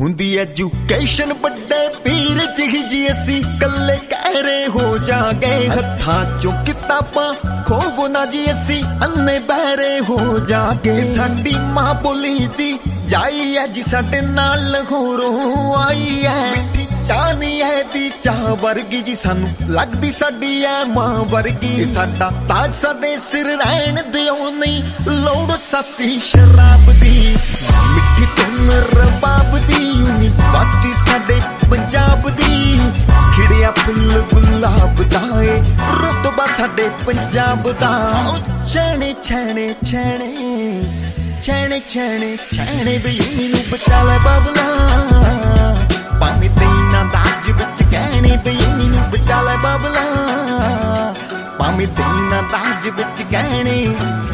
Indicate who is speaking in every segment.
Speaker 1: ਹੁੰਦੀ ਐਜੂਕੇਸ਼ਨ ਵੱਡੇ ਪੀਰ ਜਿਹੀ ਜੀ ਅਸੀਂ ਕੱਲੇ ਕਹਿਰੇ ਹੋ ਜਾਗੇ। ਹੱਥਾਂ ਚੋਂ ਕਿਤਾਬਾਂ ਖੋਵੋ ਨਾ ਜੀ ਅਸੀਂ ਅੰਨੇ ਬਹਿਰੇ ਹੋ ਜਾਗੇ। ਸਾਡੀ ਮਾਂ ਬੋਲੀ ਦੀ ਜਾਈ ਐ ਜੀ ਸਾਡੇ ਨਾਲ ਲਾਹੌਰੋਂ ਆਈ ਐ। ਮਿੱਠੀ ਚਾਹ ਨੀ ਐ ਦੀ ਚਾਹ ਵਰਗੀ ਜੀ ਸਾਨੂੰ ਲੱਗਦੀ ਸਾਡੀ ਐ ਮਾਂ ਵਰਗੀ। ਸਾਡਾ ਤਾਜ ਸਾਡੇ ਸਿਰ ਰਹਿਣ ਦਿਓ ਨਹੀਂ ਲੋੜ ਸਸਤੀ ਸ਼ਰਾਬ ਦੀ। ਮਿੱਠੀ ਧੁਨ ਰਬਾਬ ਦੀ ਯੂਨੀਵਰਸਿਟੀ ਸਾਡੇ ਪੰਜਾਬ ਦੀ। ਖਿੜਿਆ ਫੁੱਲ ਗੁਲਾਬ ਦਾ ਏ ਰੁਤਬਾ ਸਾਡੇ ਪੰਜਾਬ ਦਾ। ਛੈਣੇ ਛੈਣੇ ਛੈਣੇ ਛੈਣੇ ਛੈਣੇ ਛੈਣੇ ਵੇ ਨੂੰ ਬਚਾ ਲੈ ਬਾਬਲਾ। ਭਾਵੇਂ ਤੈਨਾਂ ਦਾਜ ਵਿੱਚ ਗਹਿਣੇ ਵੇ ਨੂੰ ਬਚਾ ਲੈ ਬਾਬਲਾ। ਭਾਵੇਂ ਤੈਨਾਂ ਦਾਜ ਵਿੱਚ ਗਹਿਣੇ।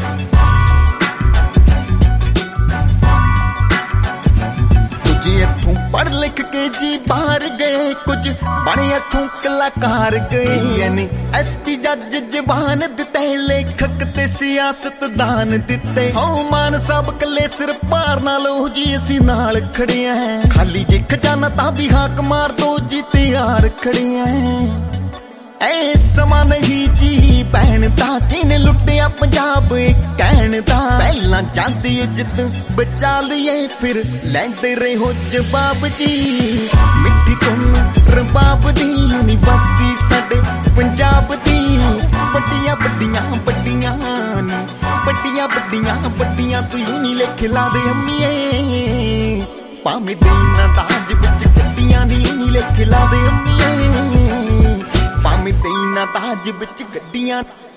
Speaker 1: ਇੱਥੋਂ ਪੜ੍ਹ ਲਿਖ ਕੇ ਜੀ ਬਾਹਰ ਗਏ ਕੁਝ ਬਣੇ ਇੱਥੋਂ ਕਲਾਕਾਰ ਗਏ ਨੇ। ਐਸਪੀ ਜੱਜ ਜਵਾਨ ਦਿੱਤੇ ਲੇਖਕ ਤੇ ਸਿਆਸਤਦਾਨ ਦਿੱਤੇ। ਹੋ ਮਾਨ ਸਾਹਿਬ ਕੱਲੇ ਸਿਰ ਭਾਰ ਨਾਲ ਉਹ ਜੀ ਅਸੀਂ ਨਾਲ ਖੜੇ ਆਂ। ਖਾਲੀ ਜੇ ਖਜ਼ਾਨਾ ਤਾਂ ਵੀ ਹਾਕ ਮਾਰ ਦੋ ਜੀ ਤਿਆਰ ਖੜੇ ਆਂ। ਐ ਸਮਾਂ ਨਹੀਂ ਜੀ ਭੈਣ ਦਾ ਕਿਨੇ ਲੁੱਟਿਆ ਪੰਜਾਬ ਕਹਿਣ ਦਾ। ਪਹਿਲਾਂ ਜਾਂਦੀ ਇੱਜ਼ਤ ਬਚਾ ਲਈਏ ਫਿਰ ਲੈਂਦੇ ਰਹੋ ਜਵਾਬ ਜੀ। ਮਿੱਠੀ ਧੁਨ ਰਬਾਬ ਦੀ ਯੂਨੀਵਰਸਿਟੀ ਸਾਡੇ ਪੰਜਾਬ ਦੀ। ਵੱਡੀਆਂ ਵੱਡੀਆਂ ਵੱਡੀਆਂ ਵੱਡੀਆਂ ਵੱਡੀਆਂ ਵੱਡੀਆਂ ਤੂੰ ਨਹੀਂ ਲਿਖ ਲਾ ਦੇ ਅੰਮੀਏ। ਭਾਵੇਂ ਦੇਣਾ ਦਾਜ ਵਿੱਚ ਗੱਡੀਆਂ ਦੀ ਨਹੀਂ ਲਿਖ ਲਾ ਦੇ ਅੰਮੀਏ। ਭਾਵੇਂ ਤੈਨਾਂ ਦਾਜ ਵਿੱਚ ਗੱਡੀਆਂ।